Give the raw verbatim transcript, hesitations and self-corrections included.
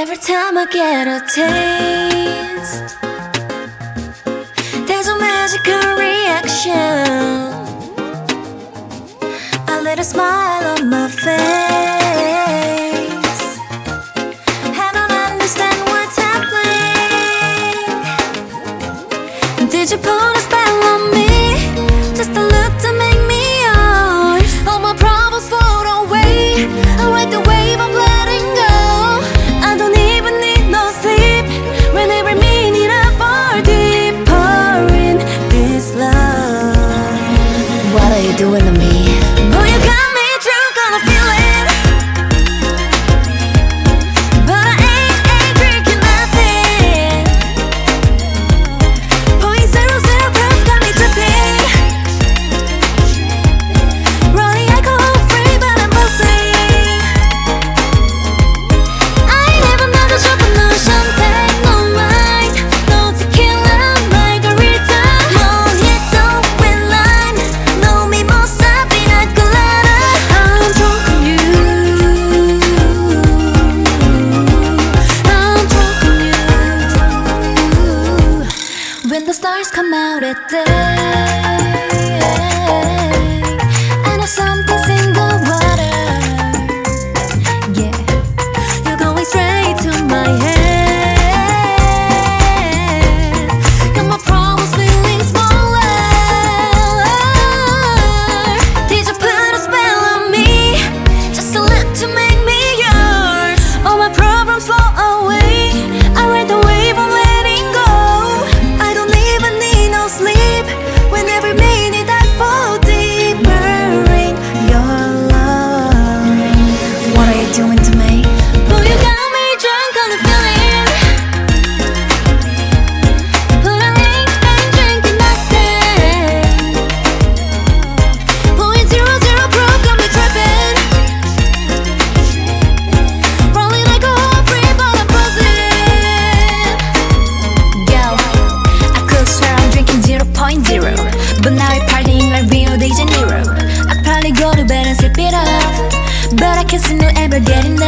Every time I get a taste, there's a magical reaction, a little smile on my face. I don't understand what's happening. Did you put a spell on me? Just a look to make me yours. All my problems float away. I ride the wave of letting go. I don't even need no sleep. When every minute I fall deeper in this love. What are you doing to me? Boy, you got me drunk on a feeling, but I ain't, ain't drinking nothing. Point zero zero proof got me tripping. Running alcohol free, but I'm buzzing. I ain't even know the shop, no champagne, no wine, no tequila, margarita, mojito with lime, no mimosa, pina colada. I'm drunk on you. I'm drunk on you. When the stars come out at day, I know something's in the water. Yeah, you're going straight to my head. Got my problems feeling smaller. Did you put a spell on me? Just a little to make me yours. All my problems fall away. I ride the wave of letting go. I don't even need no sleep. When every minute I fall deeper in your love. What are you doing to me? Boy, you got me drunk on the feeling, but I ain't, ain't drinking nothing. Point zero zero proof got me tripping. Rolling like a whole free, but I'm buzzing. Yo, I could swear I'm drinking zero point zero, but now we're partying like Rio de Janeiro. I probably go to bed and sip it up, but I can't seem to ever get enough.